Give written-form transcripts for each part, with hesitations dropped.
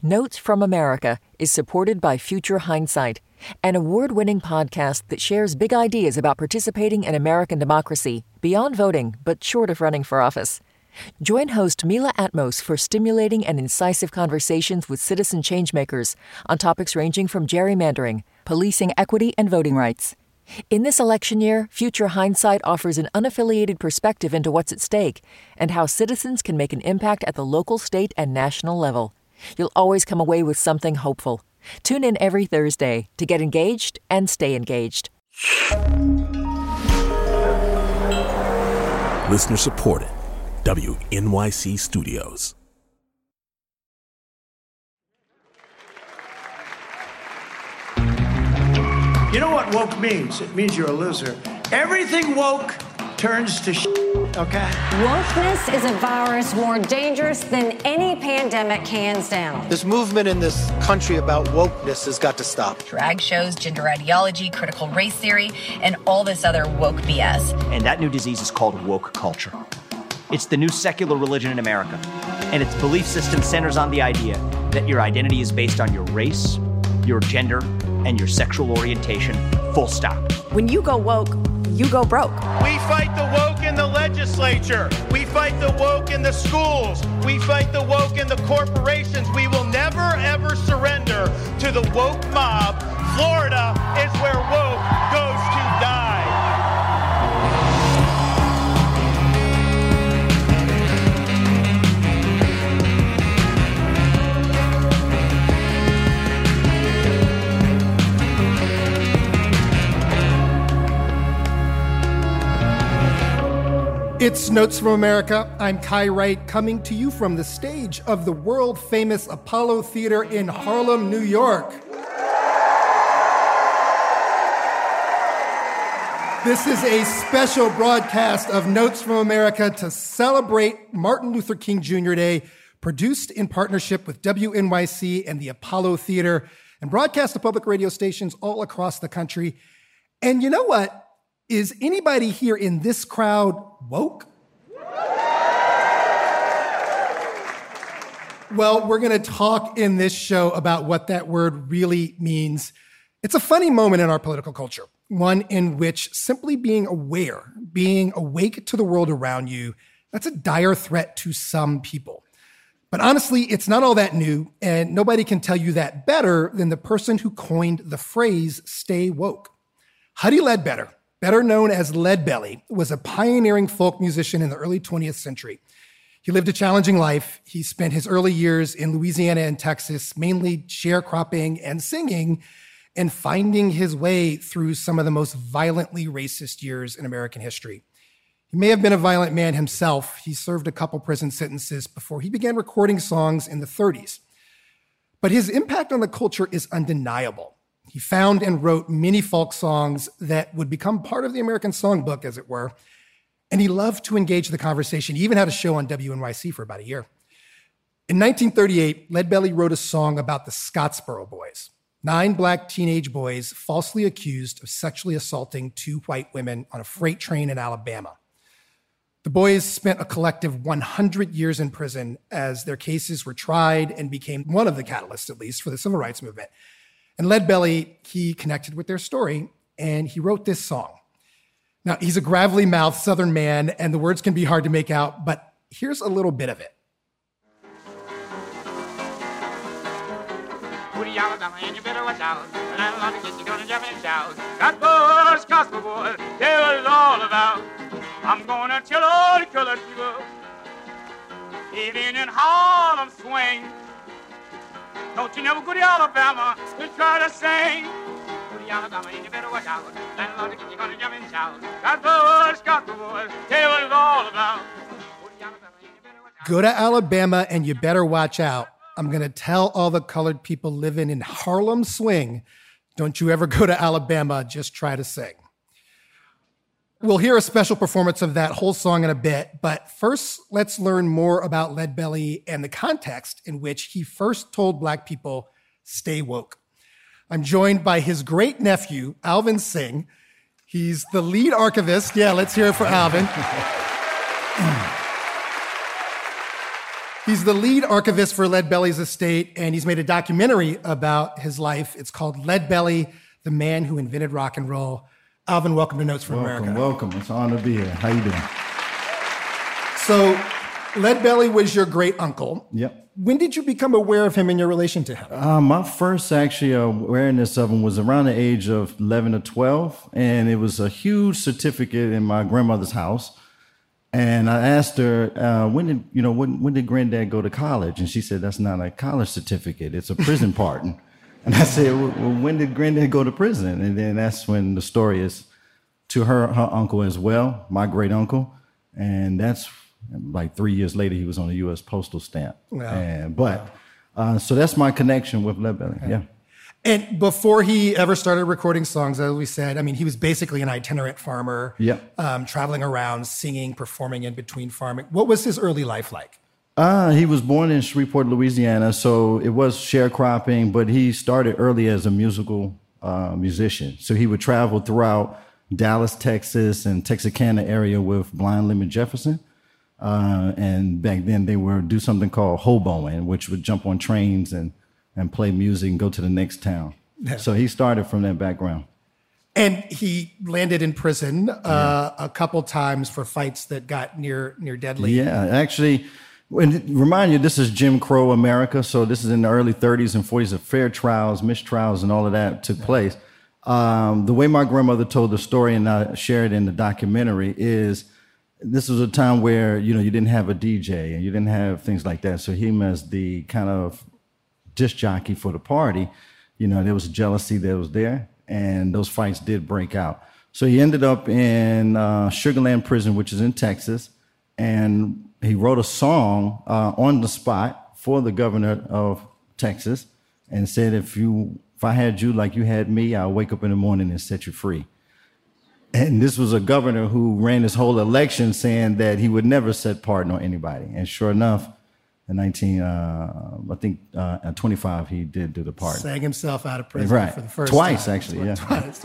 Notes from America is supported by Future Hindsight, an award-winning podcast that shares big ideas about participating in American democracy beyond voting, but short of running for office. Join host Mila Atmos for stimulating and incisive conversations with citizen changemakers on topics ranging from gerrymandering, policing equity, and voting rights. In this election year, Future Hindsight offers an unaffiliated perspective into what's at stake and how citizens can make an impact at the local, state, and national level. You'll always come away with something hopeful. Tune in every Thursday to get engaged and stay engaged. Listener supported. WNYC Studios. You know what woke means? It means you're a loser. Everything woke turns to okay? Wokeness is a virus more dangerous than any pandemic, hands down. This movement in this country about wokeness has got to stop. Drag shows, gender ideology, critical race theory, and all this other woke BS. And that new disease is called woke culture. It's the new secular religion in America. And its belief system centers on the idea that your identity is based on your race, your gender, and your sexual orientation, full stop. When you go woke, you go broke. We fight the woke in the legislature. We fight the woke in the schools. We fight the woke in the corporations. We will never, ever surrender to the woke mob. Florida is where woke goes to die. It's Notes from America. I'm Kai Wright, coming to you from the stage of the world-famous Apollo Theater in Harlem, New York. This is a special broadcast of Notes from America to celebrate Martin Luther King Jr. Day, produced in partnership with WNYC and the Apollo Theater, and broadcast to public radio stations all across the country. And you know what? Is anybody here in this crowd woke? Well, we're going to talk in this show about what that word really means. It's a funny moment in our political culture, one in which simply being aware, being awake to the world around you, that's a dire threat to some people. But honestly, it's not all that new, and nobody can tell you that better than the person who coined the phrase, stay woke. Huddie Ledbetter, better known as Leadbelly, was a pioneering folk musician in the early 20th century. He lived a challenging life. He spent his early years in Louisiana and Texas, mainly sharecropping and singing, and finding his way through some of the most violently racist years in American history. He may have been a violent man himself. He served a couple prison sentences before he began recording songs in the 30s. But his impact on the culture is undeniable. He found and wrote many folk songs that would become part of the American songbook, as it were. And he loved to engage the conversation. He even had a show on WNYC for about a year. In 1938, Leadbelly wrote a song about the Scottsboro Boys, 9 black teenage boys falsely accused of sexually assaulting 2 white women on a freight train in Alabama. The boys spent a collective 100 years in prison as their cases were tried and became one of the catalysts, at least, for the civil rights movement. And Leadbelly, he connected with their story, and he wrote this song. Now, he's a gravelly-mouthed Southern man, and the words can be hard to make out, but here's a little bit of it. Alabama, and you better watch out. When I'm on the kitchen, you're gonna jump and shout. That boy's gospel boy, tell what it's all about. I'm gonna tell all the colored people, even in Harlem swing. Don't you never go to Alabama to try to sing. Go to Alabama, and you better watch out. When I'm on the kitchen, you're gonna jump and shout. That boy's gospel boy, tell what it's all about. Go to Alabama, and you better watch out. I'm going to tell all the colored people living in Harlem swing, don't you ever go to Alabama, just try to sing. We'll hear a special performance of that whole song in a bit, but first, let's learn more about Leadbelly and the context in which he first told Black people, stay woke. I'm joined by his great nephew, Alvin Singh. He's the lead archivist. Yeah, let's hear it for Alvin. He's the lead archivist for Lead Belly's estate, and he's made a documentary about his life. It's called Lead Belly, the Man Who Invented Rock and Roll. Alvin, welcome to Notes from America. Welcome. It's an honor to be here. How you doing? So, Lead Belly was your great uncle. Yep. When did you become aware of him and your relation to him? My first actually awareness of him was around the age of 11 or 12, and it was a huge certificate in my grandmother's house. And I asked her, when did Granddad go to college? And she said, that's not a college certificate, it's a prison pardon. And I said, well, when did Granddad go to prison? And then that's when the story is to her uncle as well, my great uncle. And that's like 3 years later, he was on a U.S. postal stamp. Wow. So that's my connection with Lead Belly, yeah. And before he ever started recording songs, as we said, I mean, he was basically an itinerant farmer, traveling around, singing, performing in between farming. What was his early life like? He was born in Shreveport, Louisiana, so it was sharecropping, but he started early as a musical musician. So he would travel throughout Dallas, Texas, and Texarkana area with Blind Lemon Jefferson. And back then they would do something called hoboing, which would jump on trains and play music and go to the next town. Yeah. So he started from that background. And he landed in prison a couple times for fights that got near deadly. Yeah, actually, remind you, this is Jim Crow America. So this is in the early 30s and 40s of fair trials, mistrials, and all of that took place. The way my grandmother told the story, and I shared in the documentary, is this was a time where, you didn't have a DJ and you didn't have things like that. So him as the kind of disc jockey for the party, there was jealousy that was there, and those fights did break out. So he ended up in Sugarland Prison, which is in Texas, and he wrote a song on the spot for the governor of Texas and said, if I had you like you had me, I'll wake up in the morning and set you free. And this was a governor who ran his whole election saying that he would never set pardon on anybody. And sure enough, in 25, he did do the pardon. Sang himself out of prison for the first Twice, time. Actually, yeah. Twice.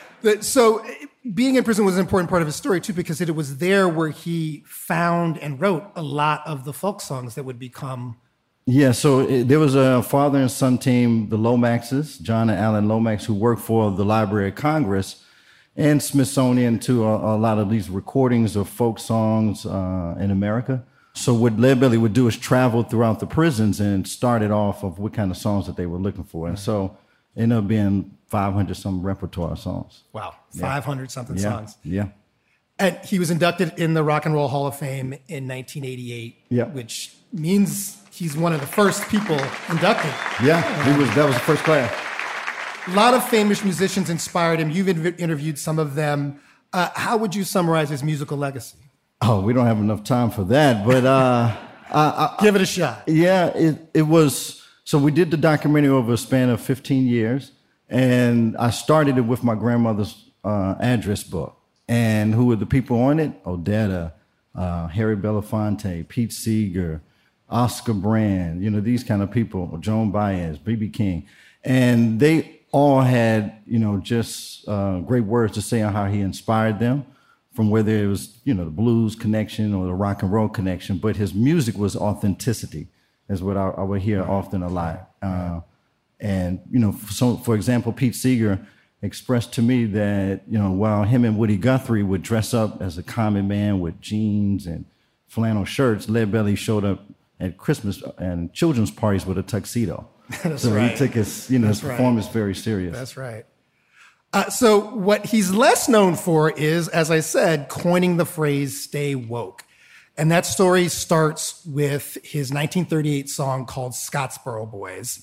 So being in prison was an important part of his story, too, because it was there where he found and wrote a lot of the folk songs that would become... Yeah, so there was a father and son team, the Lomaxes, John and Alan Lomax, who worked for the Library of Congress and Smithsonian to a lot of these recordings of folk songs in America. So what Lead Belly would do is travel throughout the prisons and started off of what kind of songs that they were looking for. And so it ended up being 500-some repertoire songs. Wow, 500-something songs. Yeah. And he was inducted in the Rock and Roll Hall of Fame in 1988, which means he's one of the first people inducted. Yeah, that was the first class. A lot of famous musicians inspired him. You've interviewed some of them. How would you summarize his musical legacy? Oh, we don't have enough time for that, but give it a shot. Yeah, it was. So we did the documentary over a span of 15 years, and I started it with my grandmother's address book. And who were the people on it? Odetta, Harry Belafonte, Pete Seeger, Oscar Brand, these kind of people, Joan Baez, B.B. King. And they all had, just great words to say on how he inspired them, from whether it was, the blues connection or the rock and roll connection, but his music was authenticity, is what I would hear often a lot. And, so for example, Pete Seeger expressed to me that, while him and Woody Guthrie would dress up as a common man with jeans and flannel shirts, Lead Belly showed up at Christmas and children's parties with a tuxedo. So he took his, his performance very serious. That's right. So what he's less known for is, as I said, coining the phrase "stay woke." And that story starts with his 1938 song called Scottsboro Boys.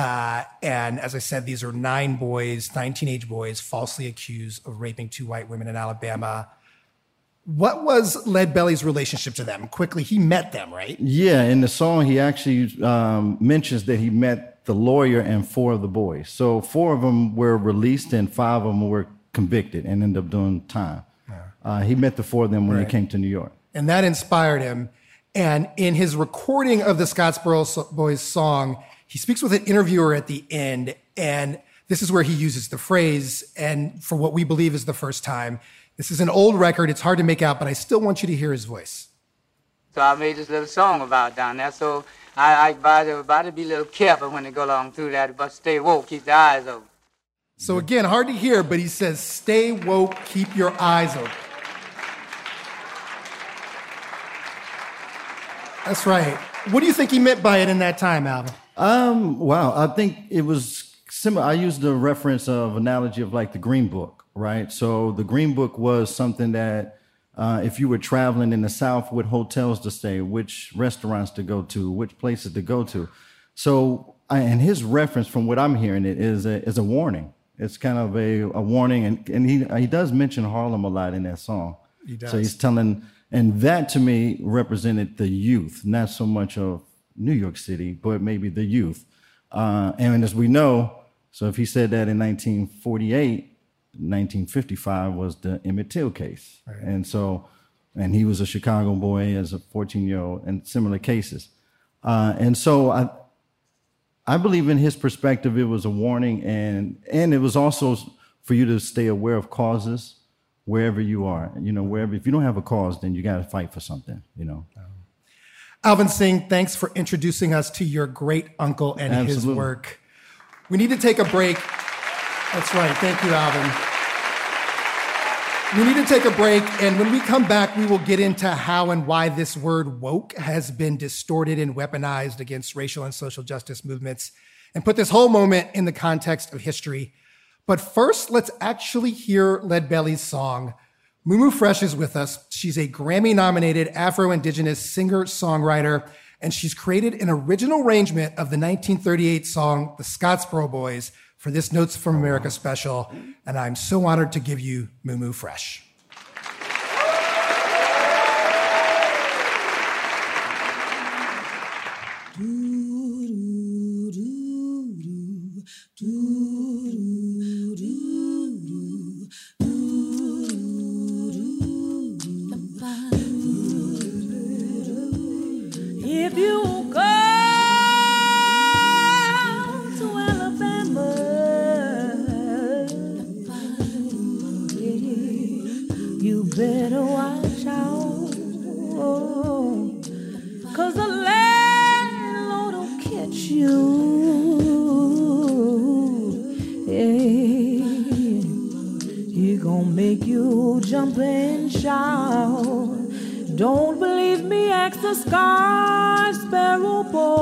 And as I said, these are 9 teenage boys falsely accused of raping 2 white women in Alabama. What was Lead Belly's relationship to them? Quickly, he met them, right? Yeah, in the song, he actually mentions that he met the lawyer and 4 of the boys. So 4 of them were released and 5 of them were convicted and ended up doing time. He met the 4 of them when they came to New York. And that inspired him. And in his recording of the Scottsboro Boys song, he speaks with an interviewer at the end. And this is where he uses the phrase, and for what we believe is the first time. This is an old record. It's hard to make out, but I still want you to hear his voice. So I made this little song about down there. So I advise everybody to be a little careful when they go along through that, but stay woke, keep their eyes open. So again, hard to hear, but he says, stay woke, keep your eyes open. That's right. What do you think he meant by it in that time, Alvin? Wow, I think it was similar. I used the reference of analogy of like the Green Book, right? So the Green Book was something that if you were traveling in the South, what hotels to stay, which restaurants to go to, which places to go to. So, and his reference from what I'm hearing it is a warning. It's kind of a warning, and he does mention Harlem a lot in that song. He does. So he's telling, and that to me represented the youth, not so much of New York City, but maybe the youth. And as we know, so if he said that in 1948, 1955 was the Emmett Till case. Right. And he was a Chicago boy as a 14-year-old, and similar cases. And so I believe in his perspective, it was a warning, and it was also for you to stay aware of causes wherever you are. You know, wherever, if you don't have a cause, then you got to fight for something, you know. Alvin Singh, thanks for introducing us to your great uncle and Absolutely. his work. We need to take a break. That's right. Thank you, Alvin. We need to take a break, and when we come back, we will get into how and why this word woke has been distorted and weaponized against racial and social justice movements, and put this whole moment in the context of history. But first, let's actually hear Leadbelly's song. Mumu Fresh is with us. She's a Grammy-nominated Afro-Indigenous singer-songwriter, and she's created an original arrangement of the 1938 song, The Scottsboro Boys, for this Notes from America special, and I'm so honored to give you Mumu Fresh. If you go to Alabama, you better watch out, 'cause the landlord will catch you. Hey, he gonna make you jump and shout. Don't believe me, ask the Sparrow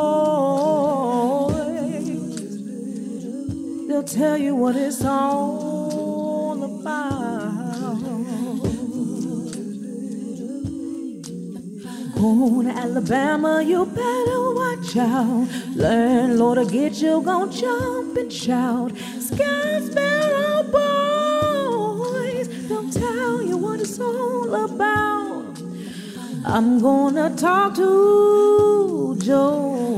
Boys. They'll tell you what it's all about. Go to Alabama, you better watch out. Landlord will get you, gon' jump and shout. Sparrow Boys, they'll tell you what it's all about. I'm gonna talk to Joe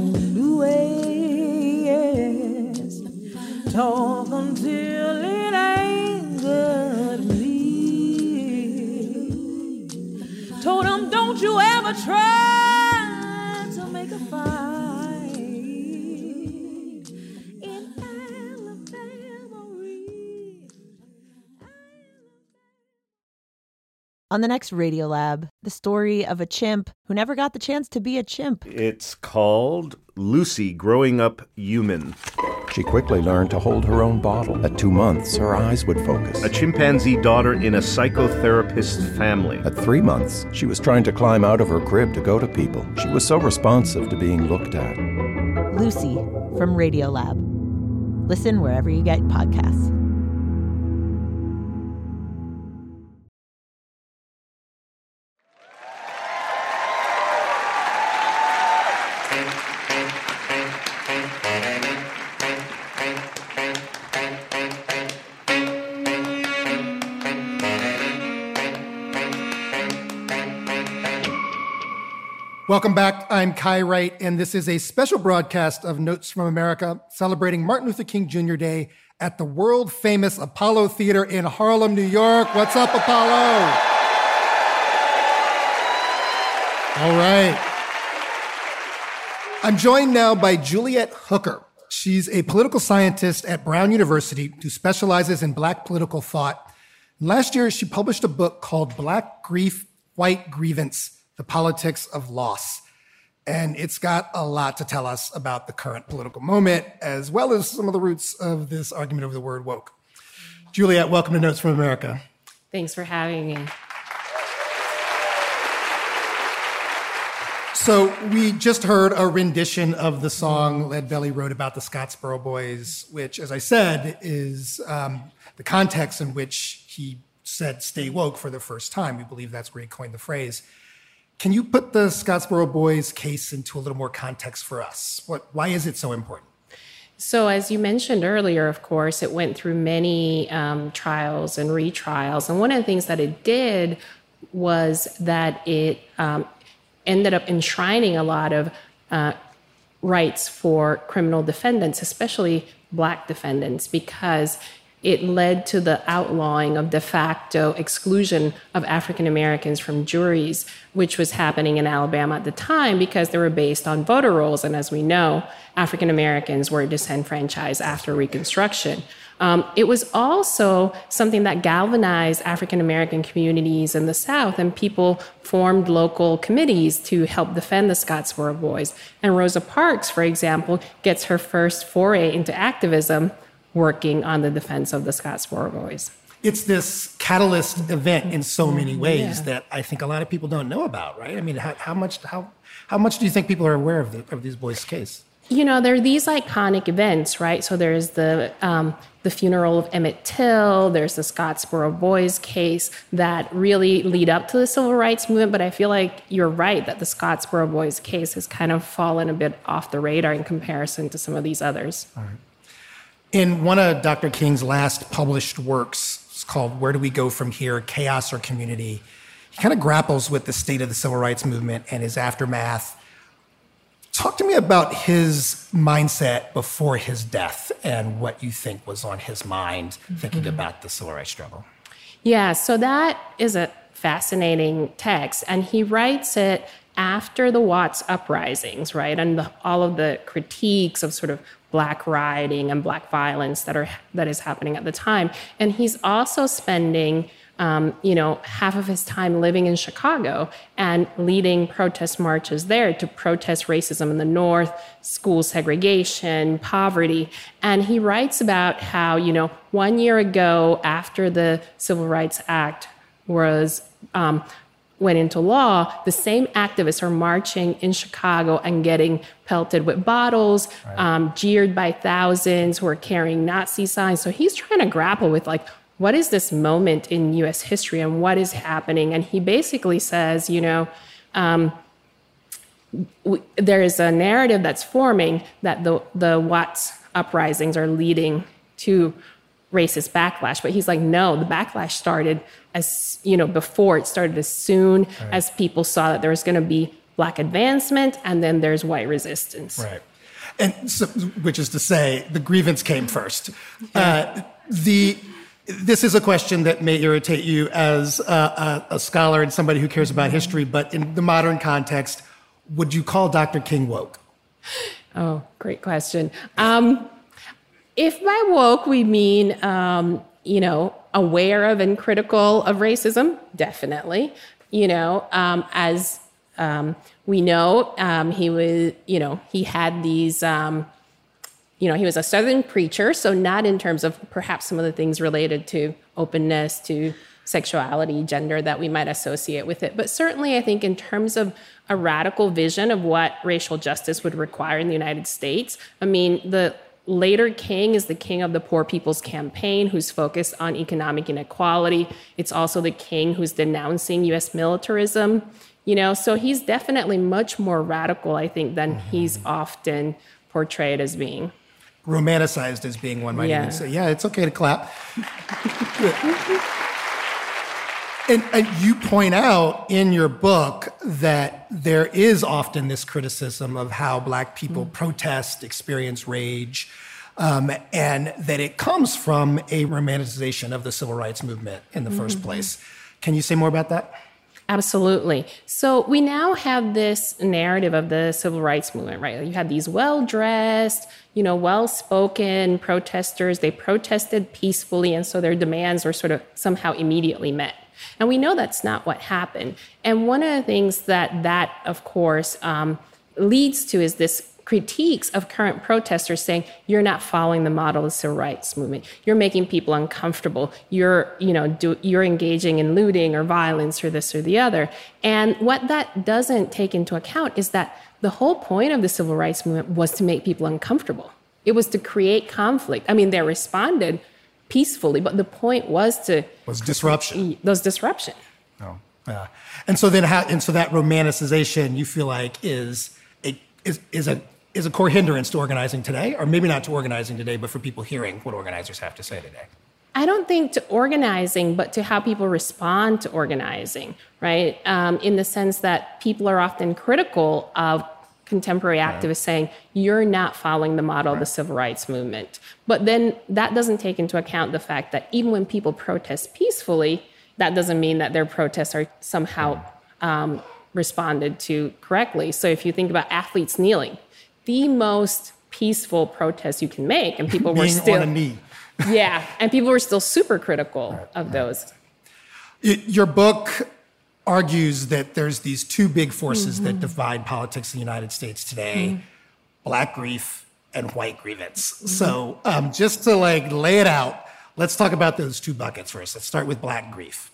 Louis. Talk until it angered me. Told him, don't you ever try to make a fight in Alabama. On the next Radiolab, the story of a chimp who never got the chance to be a chimp. It's called Lucy Growing Up Human. She quickly learned to hold her own bottle. At 2 months, her eyes would focus. A chimpanzee daughter in a psychotherapist's family. At 3 months, she was trying to climb out of her crib to go to people. She was so responsive to being looked at. Lucy from Radiolab. Listen wherever you get podcasts. Welcome back. I'm Kai Wright, and this is a special broadcast of Notes from America celebrating Martin Luther King Jr. Day at the world-famous Apollo Theater in Harlem, New York. What's up, Apollo? All right. I'm joined now by Juliet Hooker. She's a political scientist at Brown University who specializes in Black political thought. And last year, she published a book called Black Grief, White Grievance: The Politics of Loss. And it's got a lot to tell us about the current political moment, as well as some of the roots of this argument over the word woke. Juliet, welcome to Notes from America. Thanks for having me. So we just heard a rendition of the song Lead Belly wrote about the Scottsboro Boys, which, as I said, is the context in which he said stay woke for the first time. We believe that's where he coined the phrase. Can you put the Scottsboro Boys case into a little more context for us? Why is it so important? So as you mentioned earlier, of course, it went through many trials and retrials. And one of the things that it did was that it ended up enshrining a lot of rights for criminal defendants, especially Black defendants, because it led to the outlawing of de facto exclusion of African Americans from juries, which was happening in Alabama at the time because they were based on voter rolls. And as we know, African Americans were disenfranchised after Reconstruction. It was also something that galvanized African American communities in the South, and people formed local committees to help defend the Scottsboro Boys. And Rosa Parks, for example, gets her first foray into activism working on the defense of the Scottsboro Boys. It's this catalyst event in so many ways that I think a lot of people don't know about, right? I mean, how much do you think people are aware of these boys' case? You know, there are these iconic events, right? So there's the funeral of Emmett Till, there's the Scottsboro Boys case that really lead up to the civil rights movement. But I feel like you're right that the Scottsboro Boys case has kind of fallen a bit off the radar in comparison to some of these others. All right. In one of Dr. King's last published works, it's called Where Do We Go From Here, Chaos or Community, he kind of grapples with the state of the civil rights movement and his aftermath. Talk to me about his mindset before his death and what you think was on his mind thinking about the civil rights struggle. Yeah, so that is a fascinating text, and he writes it after the Watts uprisings, right, and all of the critiques of sort of Black rioting and Black violence that is happening at the time. And he's also spending half of his time living in Chicago and leading protest marches there to protest racism in the North, school segregation, poverty. And he writes about how, 1 year ago, after the Civil Rights Act went into law, the same activists are marching in Chicago and getting pelted with bottles, jeered by thousands who are carrying Nazi signs. So he's trying to grapple with, what is this moment in U.S. history and what is happening? And he basically says, there is a narrative that's forming that the Watts uprisings are leading to racist backlash. But he's like, no, the backlash started before. It started as soon as people saw that there was going to be Black advancement, and then there's white resistance. Right. And so, which is to say, the grievance came first. This is a question that may irritate you as a scholar and somebody who cares about history, but in the modern context, would you call Dr. King woke? Oh, great question. If by woke we mean, aware of and critical of racism, definitely. As we know, he was, he had these, he was a Southern preacher, so not in terms of perhaps some of the things related to openness, to sexuality, gender that we might associate with it. But certainly, I think in terms of a radical vision of what racial justice would require in the United States, the later king is the king of the Poor People's Campaign, who's focused on economic inequality. It's also the king who's denouncing U.S. militarism. So he's definitely much more radical, I think, than he's often portrayed as being. Romanticized as being, one might even say. Yeah, it's okay to clap. And you point out in your book that there is often this criticism of how Black people protest, experience rage, and that it comes from a romanticization of the civil rights movement in the first place. Can you say more about that? Absolutely. So we now have this narrative of the civil rights movement, right? You had these well-dressed, well-spoken protesters. They protested peacefully, and so their demands were sort of somehow immediately met. And we know that's not what happened. And one of the things that of course, leads to is this critiques of current protesters saying, you're not following the model of the civil rights movement. You're making people uncomfortable. You're engaging in looting or violence or this or the other. And what that doesn't take into account is that the whole point of the civil rights movement was to make people uncomfortable. It was to create conflict. I mean, they responded peacefully, but the point was disruption. Those disruption. Oh, yeah. And so that romanticization you feel like is a core hindrance to organizing today, or maybe not to organizing today, but for people hearing what organizers have to say today. I don't think to organizing, but to how people respond to organizing, right? In the sense that people are often critical of contemporary activists saying, you're not following the model of the civil rights movement. But then that doesn't take into account the fact that even when people protest peacefully, that doesn't mean that their protests are somehow responded to correctly. So if you think about athletes kneeling, the most peaceful protest you can make, and people were still on a knee. Yeah, and people were still super critical of those. Your book argues that there's these two big forces that divide politics in the United States today, Black grief and white grievance. So just to lay it out, let's talk about those two buckets first. Let's start with Black grief.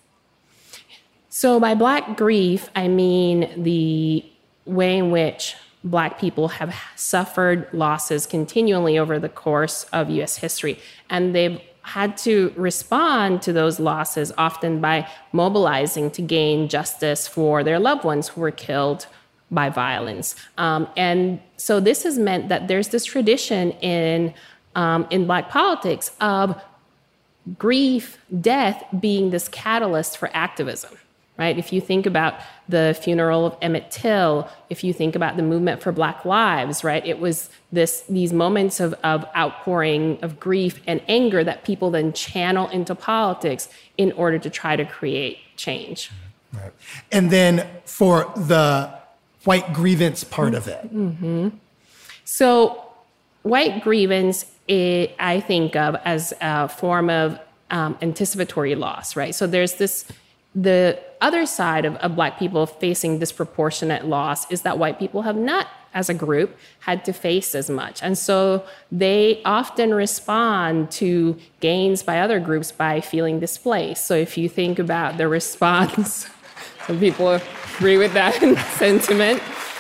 So by Black grief, I mean the way in which Black people have suffered losses continually over the course of U.S. history. And they've had to respond to those losses often by mobilizing to gain justice for their loved ones who were killed by violence. And so this has meant that there's this tradition in Black politics of grief, death being this catalyst for activism. Right? If you think about the funeral of Emmett Till, if you think about the movement for Black Lives, right? It was these moments of outpouring of grief and anger that people then channel into politics in order to try to create change. Right. And then for the white grievance part of it. So white grievance, I think of as a form of anticipatory loss, right? So there's the other side of Black people facing disproportionate loss is that white people have not, as a group, had to face as much. And so they often respond to gains by other groups by feeling displaced. So if you think about the response, some people agree with that sentiment,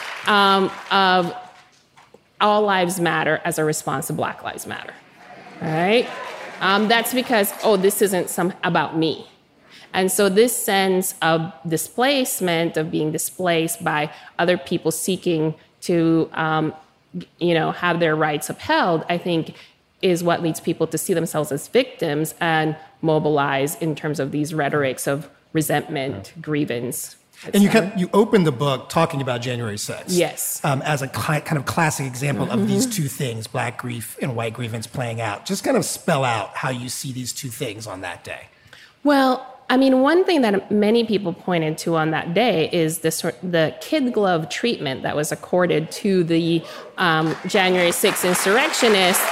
of all lives matter as a response to Black Lives Matter, right? That's because, this isn't about me. And so this sense of displacement, of being displaced by other people seeking to, have their rights upheld, I think is what leads people to see themselves as victims and mobilize in terms of these rhetorics of resentment, grievance. And you opened the book talking about January 6th. Yes. As a kind of classic example of these two things, Black grief and white grievance playing out. Just kind of spell out how you see these two things on that day. Well, I mean, one thing that many people pointed to on that day is the kid glove treatment that was accorded to the January 6th insurrectionists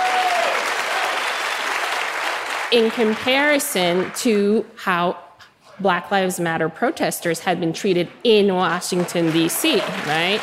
in comparison to how Black Lives Matter protesters had been treated in Washington, D.C., right?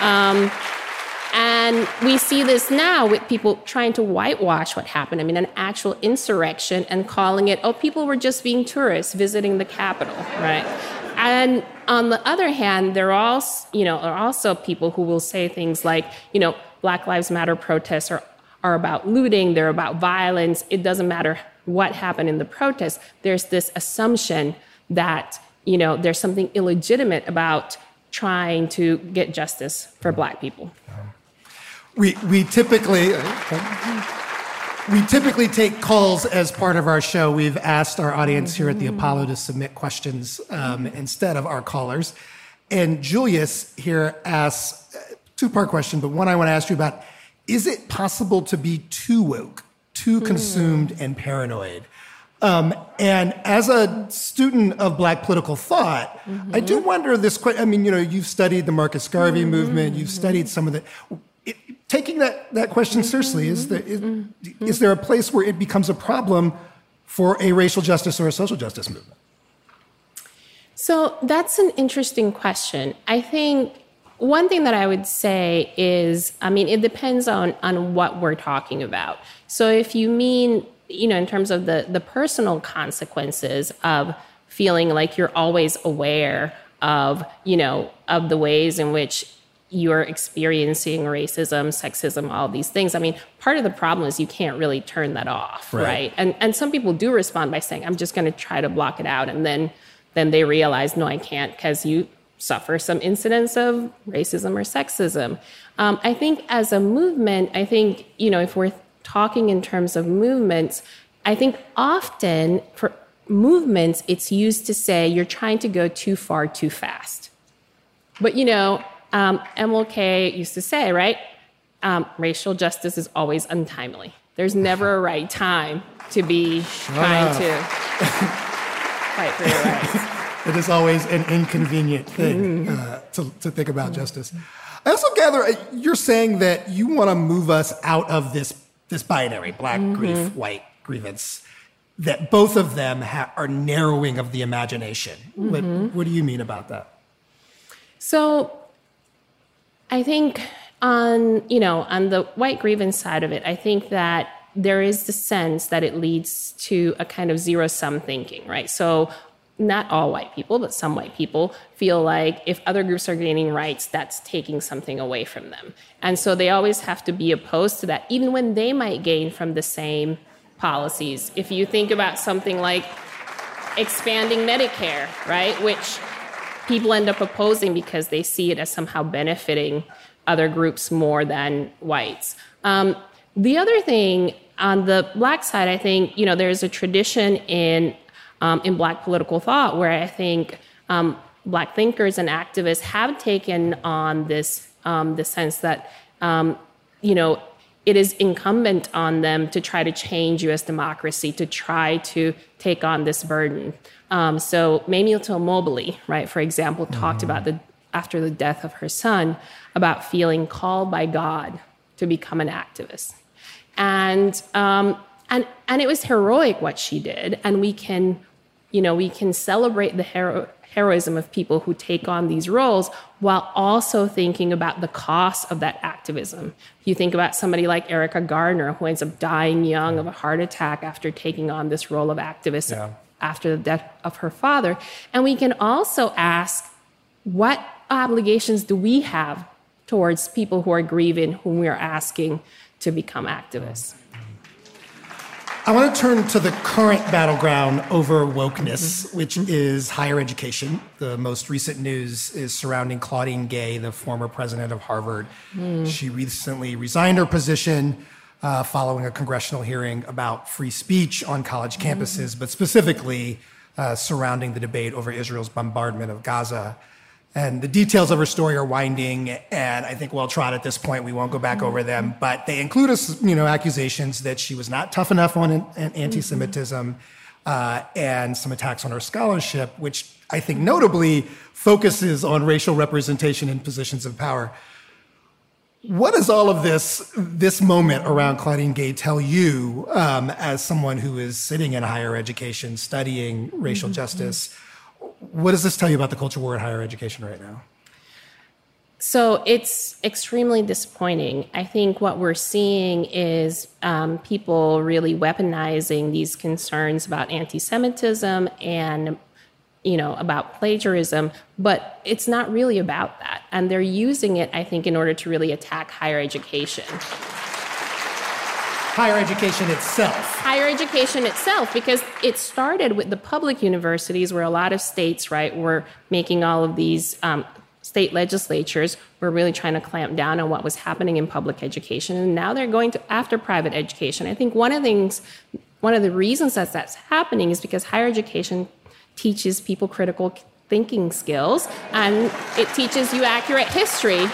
And we see this now with people trying to whitewash what happened. I mean, an actual insurrection and calling it, people were just being tourists visiting the Capitol, right? And on the other hand, there are also people who will say things like, Black Lives Matter protests are about looting, they're about violence. It doesn't matter what happened in the protest. There's this assumption that, there's something illegitimate about trying to get justice for Black people. We typically take calls as part of our show. We've asked our audience here at the Apollo to submit questions instead of our callers. And Julius here asks a two-part question, but one I want to ask you about, is it possible to be too woke, too consumed and paranoid? And as a student of Black political thought, I do wonder this question. I mean, you've studied the Marcus Garvey movement, you've studied some of the... Taking that question seriously, is there a place where it becomes a problem for a racial justice or a social justice movement? So that's an interesting question. I think one thing that I would say is, it depends on what we're talking about. So if you mean, in terms of the personal consequences of feeling like you're always aware of, of the ways in which you're experiencing racism, sexism, all these things. Part of the problem is you can't really turn that off, right? And some people do respond by saying, I'm just going to try to block it out. And then they realize, no, I can't, because you suffer some incidents of racism or sexism. I think as a movement, if we're talking in terms of movements, I think often for movements, it's used to say you're trying to go too far too fast. But, MLK used to say, right, racial justice is always untimely. There's never a right time to be trying to fight for your rights. It is always an inconvenient thing to think about justice. I also gather you're saying that you want to move us out of this binary, black grief, white grievance, that both of them are narrowing of the imagination. What do you mean about that? So I think on the white grievance side of it, I think that there is the sense that it leads to a kind of zero-sum thinking, right? So not all white people, but some white people feel like if other groups are gaining rights, that's taking something away from them. And so they always have to be opposed to that, even when they might gain from the same policies. If you think about something like expanding Medicare, right, which people end up opposing because they see it as somehow benefiting other groups more than whites. The other thing on the black side, I think, there's a tradition in black political thought where I think black thinkers and activists have taken on this, the sense that, it is incumbent on them to try to change U.S. democracy, to try to take on this burden. So Mamie Till Mobley, right, for example, talked about after the death of her son, about feeling called by God to become an activist. And it was heroic what she did. And we can celebrate the heroism of people who take on these roles while also thinking about the cost of that activism. You think about somebody like Erica Gardner, who ends up dying young of a heart attack after taking on this role of activist after the death of her father. And we can also ask, what obligations do we have towards people who are grieving, whom we are asking to become activists? I want to turn to the current battleground over wokeness, which is higher education. The most recent news is surrounding Claudine Gay, the former president of Harvard. She recently resigned her position following a congressional hearing about free speech on college campuses, but specifically surrounding the debate over Israel's bombardment of Gaza. And the details of her story are winding, and I think well trod at this point. We won't go back over them, but they include accusations that she was not tough enough on anti-Semitism and some attacks on her scholarship, which I think notably focuses on racial representation in positions of power. What does all of this moment around Claudine Gay tell you as someone who is sitting in higher education studying racial justice? What does this tell you about the culture war in higher education right now? So it's extremely disappointing. I think what we're seeing is people really weaponizing these concerns about anti-Semitism and, about plagiarism, but it's not really about that. And they're using it, I think, in order to really attack higher education. Higher education itself. Higher education itself, because it started with the public universities where a lot of states, right, were making all of these state legislatures were really trying to clamp down on what was happening in public education. And now they're going after private education. I think one of the reasons that's happening is because higher education teaches people critical thinking skills and it teaches you accurate history.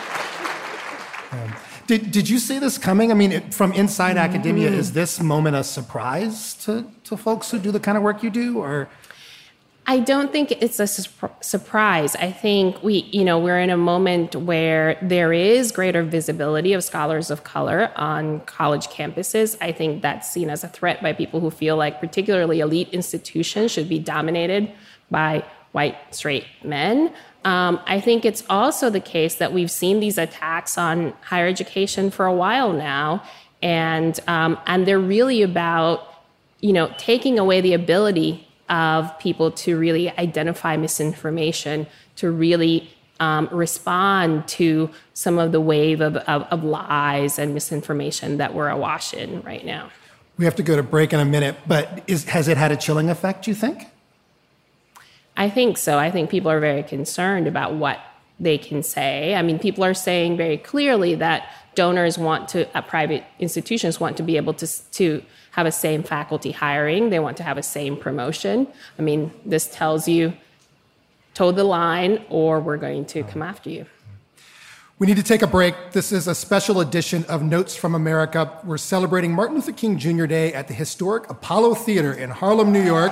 Did you see this coming? I mean, from inside academia, is this moment a surprise to folks who do the kind of work you do, or? I don't think it's a surprise. I think we're in a moment where there is greater visibility of scholars of color on college campuses. I think that's seen as a threat by people who feel like particularly elite institutions should be dominated by white straight men. I think it's also the case that we've seen these attacks on higher education for a while now, and they're really about, taking away the ability of people to really identify misinformation, to really respond to some of the wave of lies and misinformation that we're awash in right now. We have to go to break in a minute, but has it had a chilling effect, you think? I think so. I think people are very concerned about what they can say. I mean, people are saying very clearly that donors private institutions want to be able to have a same faculty hiring. They want to have a same promotion. I mean, this tells you, toe the line, or we're going to come after you. We need to take a break. This is a special edition of Notes from America. We're celebrating Martin Luther King Jr. Day at the historic Apollo Theater in Harlem, New York.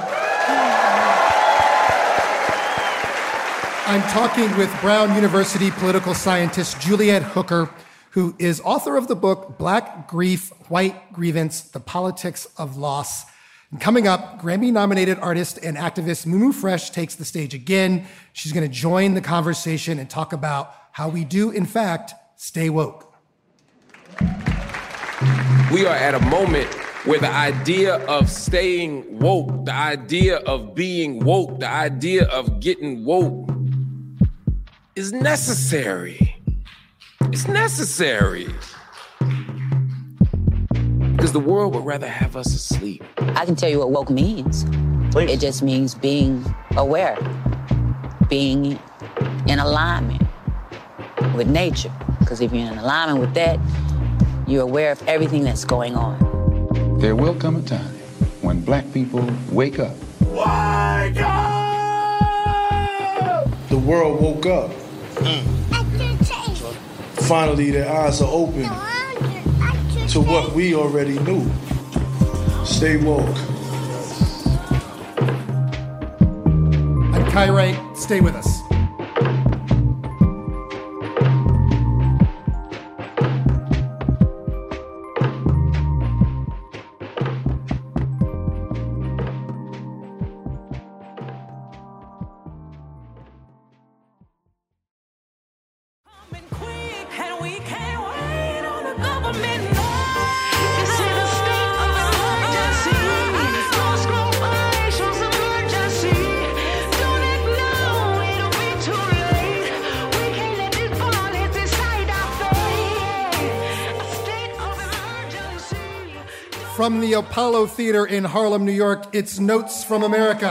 I'm talking with Brown University political scientist Juliet Hooker, who is author of the book Black Grief, White Grievance, The Politics of Loss. And coming up, Grammy-nominated artist and activist Mumu Fresh takes the stage again. She's going to join the conversation and talk about how we do, in fact, stay woke. We are at a moment where the idea of staying woke, the idea of being woke, the idea of getting woke is necessary. It's necessary. Because the world would rather have us asleep. I can tell you what woke means. Please. It just means being aware, being in alignment with nature. Because if you're in alignment with that, you're aware of everything that's going on. There will come a time when black people wake up. Wake up! The world woke up. Finally, their eyes are open to what we already knew. Stay woke. I'm Kai Wright. Stay with us. From the Apollo Theater in Harlem, New York, it's Notes from America.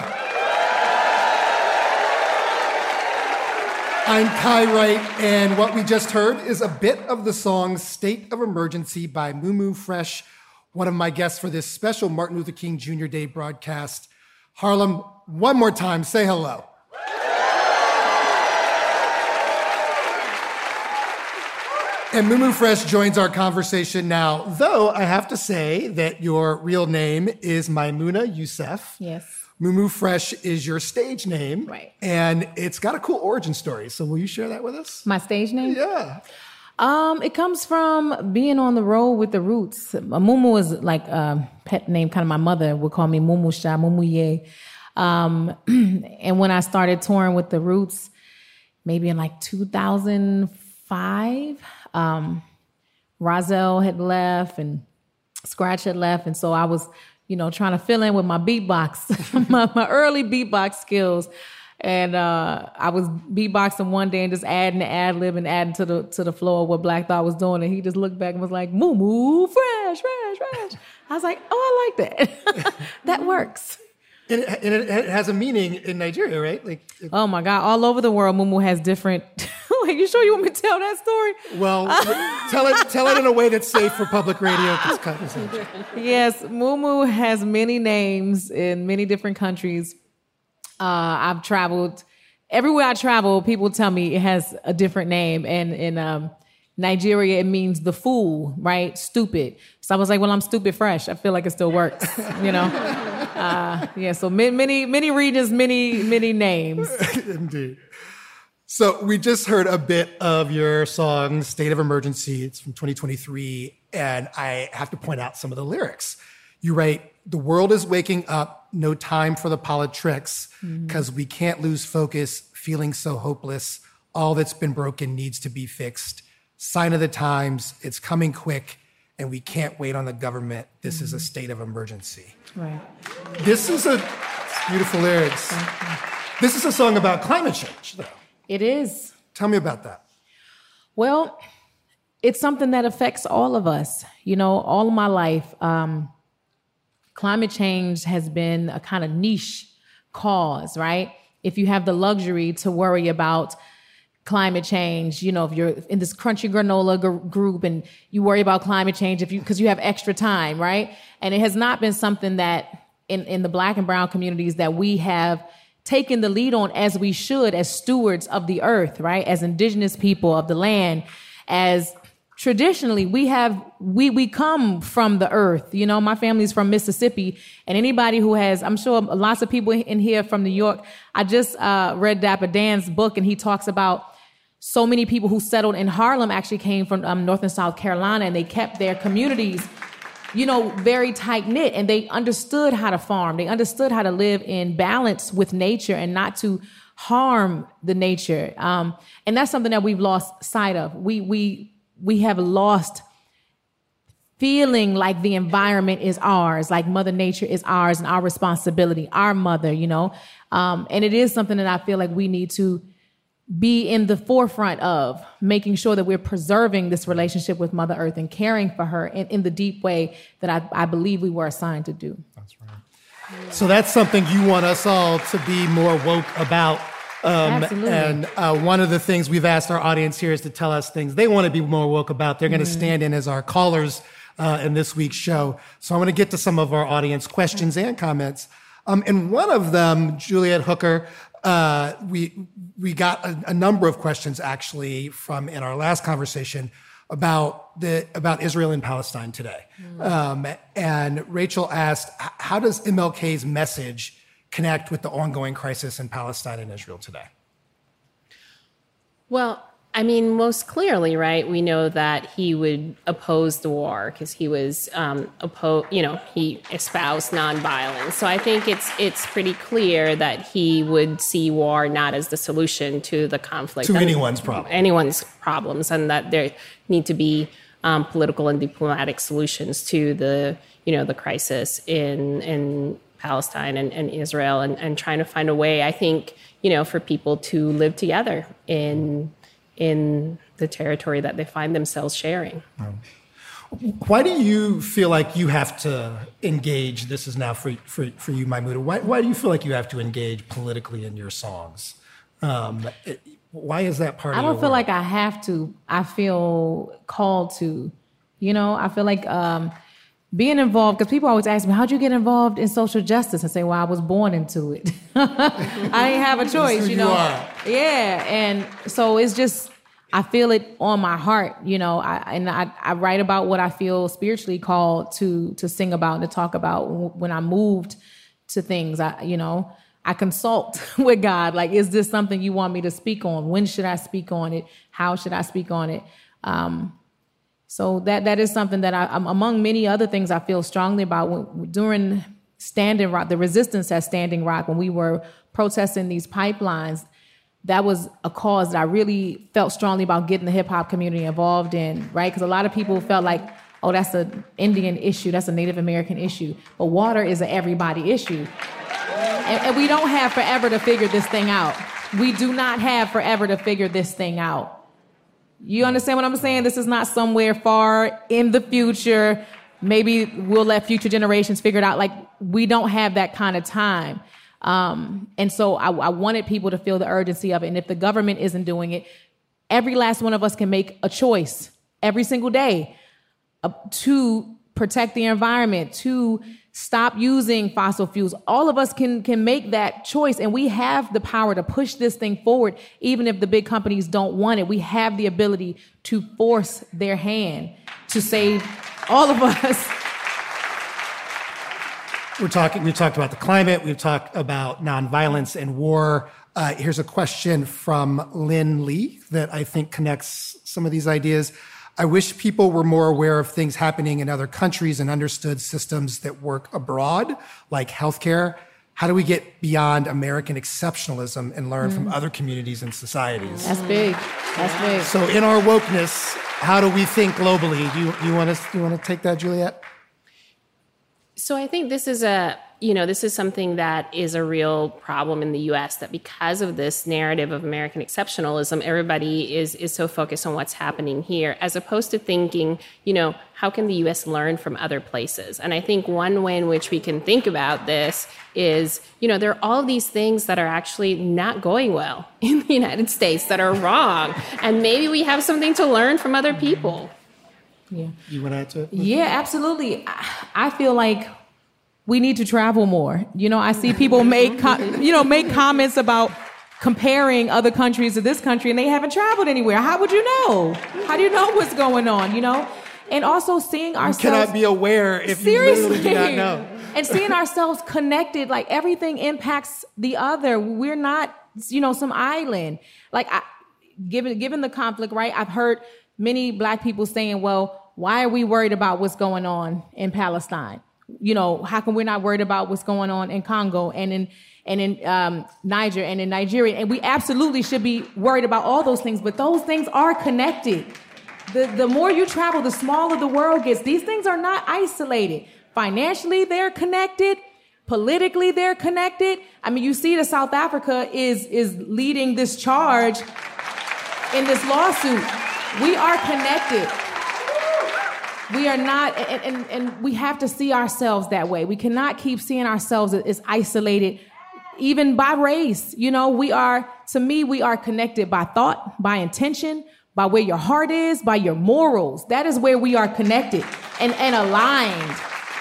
I'm Kai Wright, and what we just heard is a bit of the song State of Emergency by Mumu Fresh, one of my guests for this special Martin Luther King Jr. Day broadcast. Harlem, one more time, say hello. And Mumu Fresh joins our conversation now, though I have to say that your real name is Maimouna Youssef. Yes. Mumu Fresh is your stage name. Right. And it's got a cool origin story. So will you share that with us? My stage name? Yeah. It comes from being on the road with the Roots. Mumu is like a pet name, kind of my mother would call me Mumu Sha, Mumu Ye. And when I started touring with the Roots, maybe in like 2005, Rozelle had left and Scratch had left. And so I was, trying to fill in with my beatbox, my early beatbox skills. And I was beatboxing one day and just adding the ad lib and adding to the flow of what Black Thought was doing. And he just looked back and was like, Mumu Fresh, Fresh, Fresh. I was like, oh, I like that. That works. And it has a meaning in Nigeria, right? Oh my God! All over the world, Mumu has different. Wait, you sure you want me to tell that story? Well, tell it in a way that's safe for public radio conversation. Yes, Mumu has many names in many different countries. I've traveled everywhere I travel. People tell me it has a different name, and in Nigeria, it means the fool, right? Stupid. So I was like, well, I'm Stupid Fresh. I feel like it still works, so many regions, many names. Indeed. So we just heard a bit of your song, State of Emergency. It's from 2023, and I have to point out some of the lyrics. You write, "The world is waking up. no time for the politics, because we can't lose focus, feeling so hopeless. All that's been broken needs to be fixed. Sign of the times, it's coming quick, and we can't wait on the government. This is a state of emergency. Right. This is beautiful lyrics. This is a song about climate change, though. It is. Tell me about that. Well, it's something that affects all of us. You know, all of my life, climate change has been a kind of niche cause, right? If you have the luxury to worry about climate change, you know, if you're in this crunchy granola group and you worry about climate change because you have extra time, right? And it has not been something that in the Black and brown communities that we have taken the lead on as we should, as stewards of the earth, right? As indigenous people of the land, as traditionally we come from the earth. You know, my family's from Mississippi, and anybody who has, I'm sure lots of people in here from New York. I just read Dapper Dan's book, and he talks about so many people who settled in Harlem actually came from North and South Carolina, and they kept their communities, you know, very tight knit, and they understood how to farm. They understood how to live in balance with nature and not to harm the nature. And that's something that we've lost sight of. We have lost feeling like the environment is ours, like Mother Nature is ours and our responsibility, our mother, you know. And it is something that I feel like we need to be in the forefront of, making sure that we're preserving this relationship with Mother Earth and caring for her in the deep way that I believe we were assigned to do. That's right. So that's something you want us all to be more woke about. Absolutely. And one of the things we've asked our audience here is to tell us things they want to be more woke about. They're going to stand in as our callers in this week's show. So I'm going to get to some of our audience questions and comments. And one of them, Juliet Hooker, we got a number of questions actually from in our last conversation about Israel and Palestine today. And Rachel asked, how does MLK's message connect with the ongoing crisis in Palestine and Israel today? Well, I mean, most clearly, right, we know that he would oppose the war because he was he espoused nonviolence. So I think it's pretty clear that he would see war not as the solution to the conflict. To anyone's problem. Anyone's problems, and that there need to be political and diplomatic solutions to the crisis in Palestine and Israel, and trying to find a way, I think, for people to live together in the territory that they find themselves sharing. Why do you feel like you have to engage? This is now for you, Mahmoud. Why do you feel like you have to engage politically in your songs? Why is that part of your work? I don't feel like I have to. I feel called to. I feel like being involved, because people always ask me, how'd you get involved in social justice? I say, well, I was born into it. I didn't have a choice, you are. Yeah, and so it's just, I feel it on my heart, I write about what I feel spiritually called to sing about and to talk about. When I moved to things, I consult with God. Like, is this something you want me to speak on? When should I speak on it? How should I speak on it? So that is something that among many other things I feel strongly about. During Standing Rock, the resistance at Standing Rock, when we were protesting these pipelines, that was a cause that I really felt strongly about getting the hip hop community involved in, right? Because a lot of people felt like, oh, that's an Indian issue, that's a Native American issue. But water is an everybody issue. And we don't have forever to figure this thing out. We do not have forever to figure this thing out. You understand what I'm saying? This is not somewhere far in the future. Maybe we'll let future generations figure it out. Like, we don't have that kind of time. And so I wanted people to feel the urgency of it. And if the government isn't doing it, every last one of us can make a choice every single day to protect the environment, to stop using fossil fuels. All of us can make that choice, and we have the power to push this thing forward, even if the big companies don't want it. We have the ability to force their hand to save all of us. We've talked about the climate. We've talked about nonviolence and war. Here's a question from Lynn Lee that I think connects some of these ideas. I wish people were more aware of things happening in other countries and understood systems that work abroad, like healthcare. How do we get beyond American exceptionalism and learn from other communities and societies? That's big. That's big. So in our wokeness, how do we think globally? Do you want to take that, Juliet? So I think this is something that is a real problem in the U.S., that because of this narrative of American exceptionalism, everybody is so focused on what's happening here, as opposed to thinking, how can the U.S. learn from other places? And I think one way in which we can think about this is, there are all these things that are actually not going well in the United States that are wrong. And maybe we have something to learn from other people. Yeah. You want to add to it? Yeah, absolutely. I feel like we need to travel more. I see people make comments about comparing other countries to this country, and they haven't traveled anywhere. How would you know? How do you know what's going on, And also seeing ourselves... You cannot be aware if you literally do not know. And seeing ourselves connected, like everything impacts the other. We're not, some island. Like, given the conflict, right? I've heard many Black people saying, well, why are we worried about what's going on in Palestine? How come we're not worried about what's going on in Congo and in Niger and in Nigeria? And we absolutely should be worried about all those things, but those things are connected. The more you travel, the smaller the world gets. These things are not isolated. Financially, they're connected. Politically, they're connected. I mean, you see that South Africa is leading this charge in this lawsuit. We are connected. We are not, and we have to see ourselves that way. We cannot keep seeing ourselves as isolated, even by race. We are connected by thought, by intention, by where your heart is, by your morals. That is where we are connected and aligned.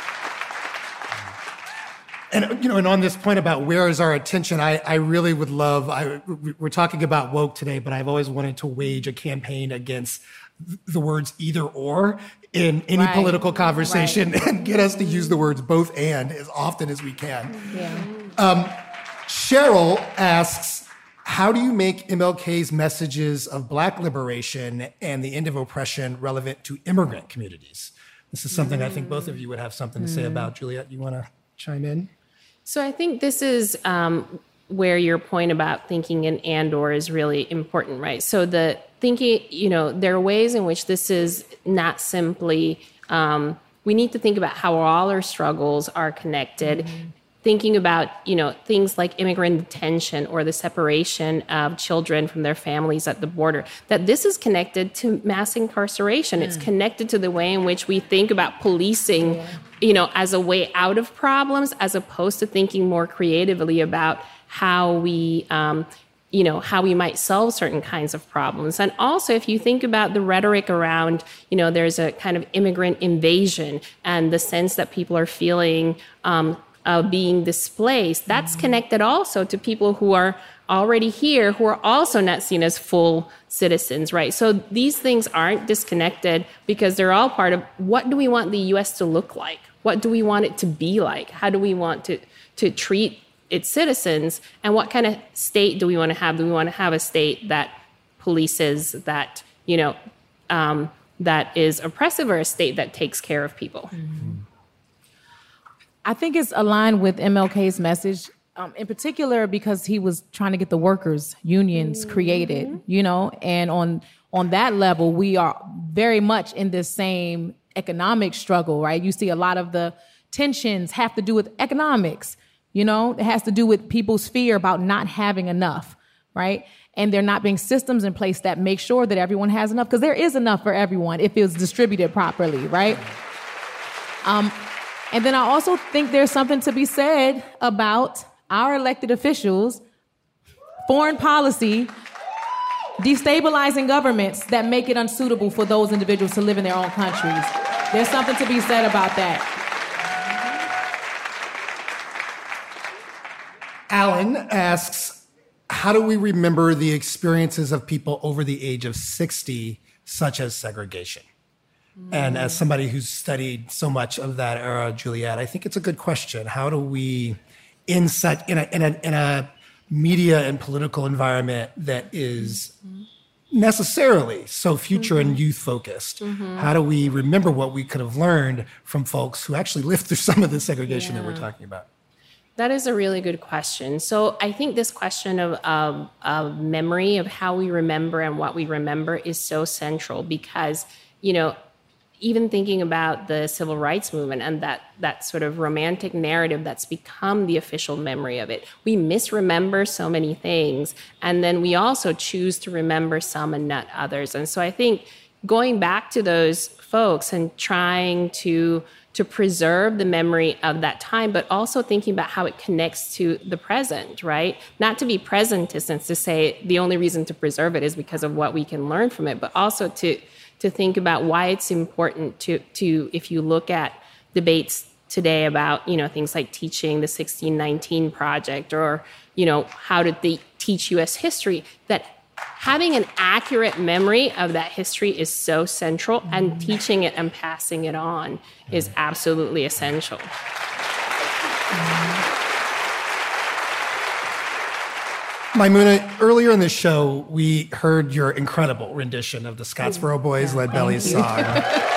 And, and on this point about where is our attention, I really would love, we're talking about woke today, but I've always wanted to wage a campaign against the words either or in any political conversation and get us to use the words both and as often as we can. Yeah. Cheryl asks, how do you make MLK's messages of Black liberation and the end of oppression relevant to immigrant communities? This is something I think both of you would have something to say about. Juliet, you want to chime in? So I think this is where your point about thinking in and/or is really important, right? So the thinking, there are ways in which this is not simply, we need to think about how all our struggles are connected. Mm-hmm. Thinking about, things like immigrant detention or the separation of children from their families at the border, that this is connected to mass incarceration. It's connected to the way in which we think about policing, as a way out of problems, as opposed to thinking more creatively about how we, how we might solve certain kinds of problems. And also, if you think about the rhetoric around, there's a kind of immigrant invasion and the sense that people are feeling being displaced, that's connected also to people who are already here, who are also not seen as full citizens, right? So these things aren't disconnected because they're all part of what do we want the U.S. to look like? What do we want it to be like? How do we want to treat its citizens? And what kind of state do we want to have? Do we want to have a state that polices, that, that is oppressive, or a state that takes care of people? Mm-hmm. I think it's aligned with MLK's message, in particular because he was trying to get the workers' unions created, and on that level, we are very much in this same economic struggle, right? You see a lot of the tensions have to do with economics, it has to do with people's fear about not having enough, right? And there not being systems in place that make sure that everyone has enough, because there is enough for everyone if it's distributed properly, right? And then I also think there's something to be said about our elected officials, foreign policy, destabilizing governments that make it unsuitable for those individuals to live in their own countries. There's something to be said about that. Alan asks, how do we remember the experiences of people over the age of 60, such as segregation? And as somebody who's studied so much of that era, Juliet, I think it's a good question. How do we, in a media and political environment that is, necessarily so future and youth focused. How do we remember what we could have learned from folks who actually lived through some of the segregation that we're talking about? That is a really good question. So I think this question of memory, of how we remember and what we remember, is so central because, even thinking about the civil rights movement and that sort of romantic narrative that's become the official memory of it, we misremember so many things, and then we also choose to remember some and not others. And so I think going back to those folks and trying to preserve the memory of that time, but also thinking about how it connects to the present, right? Not to be presentist to say the only reason to preserve it is because of what we can learn from it, but also to think about why it's important to if you look at debates today about, things like teaching the 1619 Project or, how to teach U.S. history, that having an accurate memory of that history is so central, and teaching it and passing it on is absolutely essential. Maimouna, earlier in the show, we heard your incredible rendition of the Scottsboro Boys' Lead Belly's song.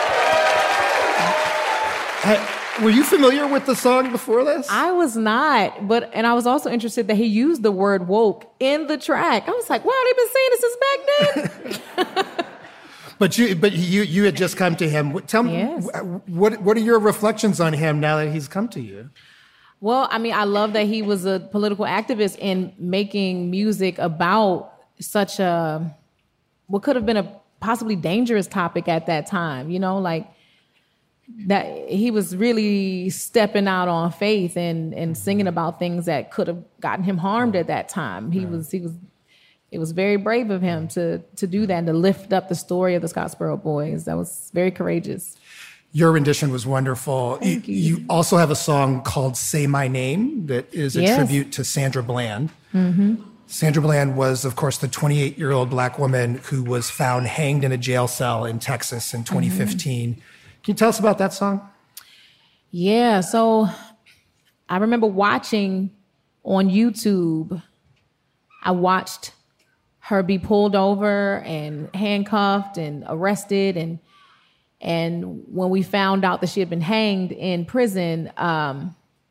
Were you familiar with the song before this? I was not, and I was also interested that he used the word woke in the track. I was like, wow, they've been saying this since back then. But you had just come to him. Tell me, what are your reflections on him now that he's come to you? Well, I mean, I love that he was a political activist in making music about such what could have been a possibly dangerous topic at that time, like that he was really stepping out on faith and singing about things that could have gotten him harmed at that time. It was very brave of him to do that and to lift up the story of the Scottsboro Boys. That was very courageous. Your rendition was wonderful. Thank you. You also have a song called Say My Name that is a tribute to Sandra Bland. Mm-hmm. Sandra Bland was, of course, the 28-year-old Black woman who was found hanged in a jail cell in Texas in 2015. Can you tell us about that song? Yeah, so I remember watching on YouTube, I watched her be pulled over and handcuffed and arrested, and when we found out that she had been hanged in prison, I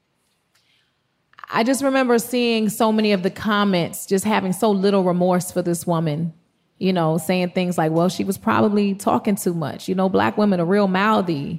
just remember seeing so many of the comments, just having so little remorse for this woman, saying things like, well, she was probably talking too much. Black women are real mouthy.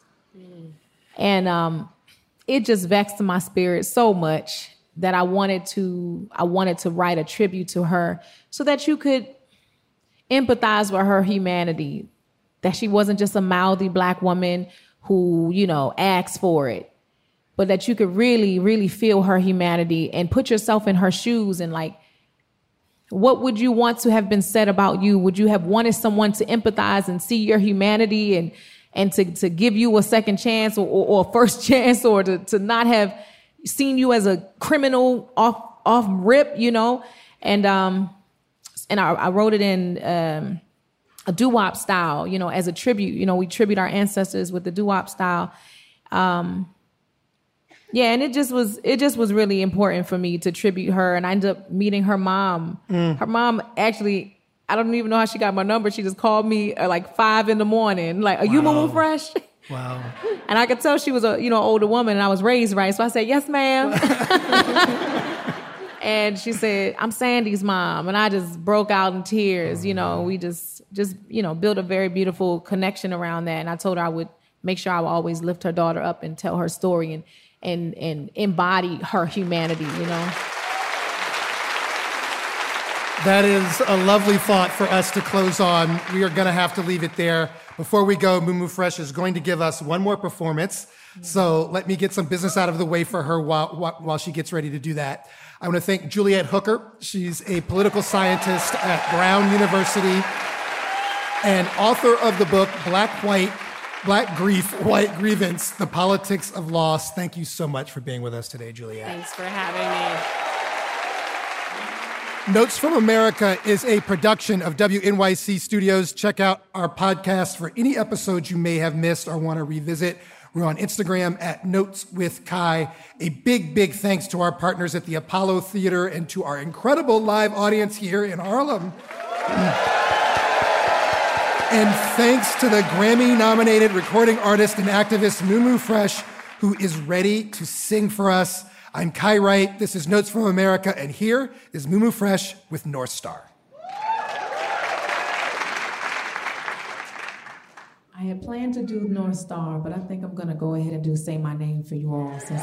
And it just vexed my spirit so much that I wanted to write a tribute to her so that you could empathize with her humanity, that she wasn't just a mouthy Black woman who, asked for it, but that you could really, really feel her humanity and put yourself in her shoes and what would you want to have been said about you? Would you have wanted someone to empathize and see your humanity and to give you a second chance or a first chance, or to not have seen you as a criminal off rip, And I wrote it in a doo-wop style, as a tribute. We tribute our ancestors with the doo-wop style. And it just was really important for me to tribute her. And I ended up meeting her mom. Her mom actually, I don't even know how she got my number. She just called me at 5 a.m. Are you Mumu Fresh? Wow. And I could tell she was a older woman, and I was raised right. So I said, yes, ma'am. And she said, I'm Sandy's mom. And I just broke out in tears. We just built a very beautiful connection around that. And I told her I would make sure I would always lift her daughter up and tell her story and embody her humanity, That is a lovely thought for us to close on. We are going to have to leave it there. Before we go, Mumu Fresh is going to give us one more performance. So let me get some business out of the way for her while she gets ready to do that. I want to thank Juliet Hooker. She's a political scientist at Brown University and author of the book Black Grief, White Grievance, The Politics of Loss. Thank you so much for being with us today, Juliet. Thanks for having me. Notes from America is a production of WNYC Studios. Check out our podcast for any episodes you may have missed or want to revisit. We're on Instagram at Notes with Kai. A big, big thanks to our partners at the Apollo Theater and to our incredible live audience here in Harlem. And thanks to the Grammy-nominated recording artist and activist Mumu Fresh, who is ready to sing for us. I'm Kai Wright. This is Notes from America, and here is Mumu Fresh with North Star. I had planned to do North Star, but I think I'm going to go ahead and do Say My Name for you all since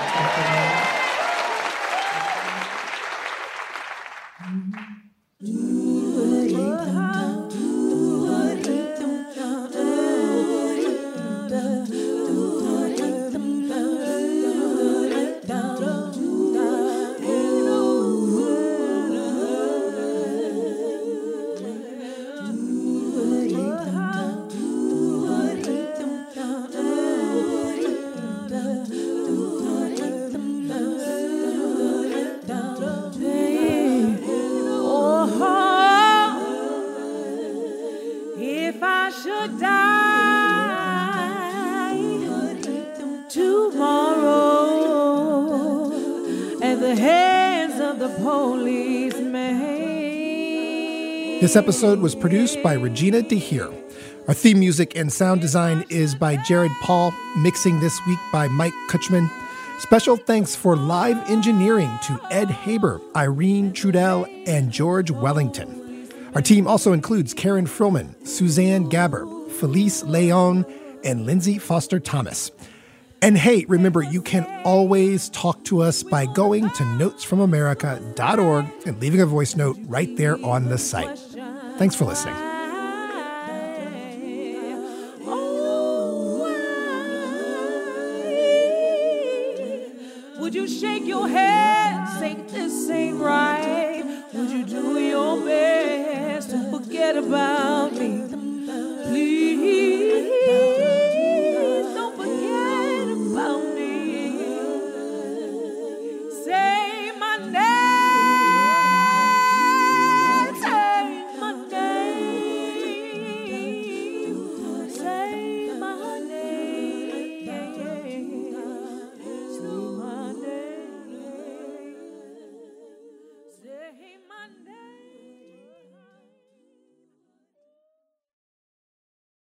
If I should die tomorrow at the hands of the policeman. This episode was produced by Regina DeHeer. Our theme music and sound design is by Jared Paul, mixing this week by Mike Kutchman. Special thanks for live engineering to Ed Haber, Irene Trudell, and George Wellington. Our team also includes Karen Frillman, Suzanne Gabber, Felice Leon, and Lindsay Foster Thomas. And hey, remember, you can always talk to us by going to notesfromamerica.org and leaving a voice note right there on the site. Thanks for listening. Would you shake your head, say this ain't right? Would you do your best to forget about me? Please don't forget about me. Say my name, say my name, say my name, say my name. Say my name.